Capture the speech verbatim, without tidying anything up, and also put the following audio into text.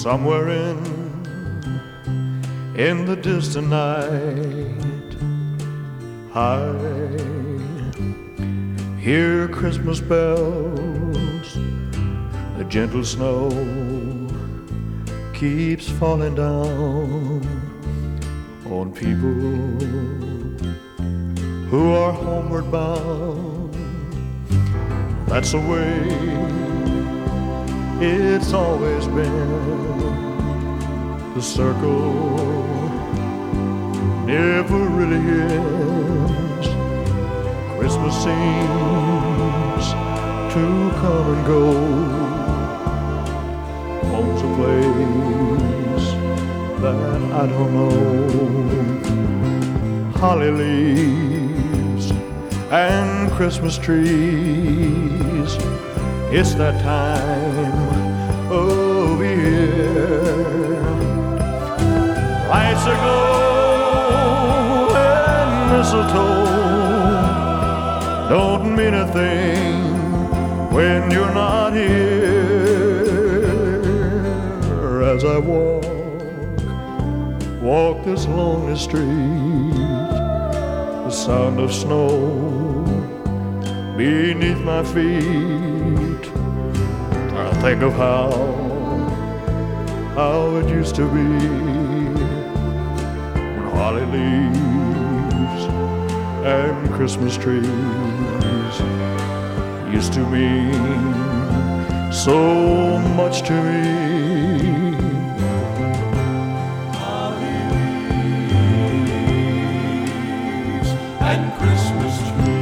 Somewhere in, in the distant night, I hear Christmas bells. The gentle snow keeps falling down on people who are homeward bound. That's the way it's always been. The circle never really ends. Christmas seems to come and go. Home's a place that I don't know. Holly leaves and Christmas trees, it's that time of year. Lights aglow and mistletoe don't mean a thing when you're not here. As I walk, walk this lonely street, the sound of snow beneath my feet, I think of how, how it used to be when holly leaves and Christmas trees used to mean so much to me. Holly leaves and Christmas trees.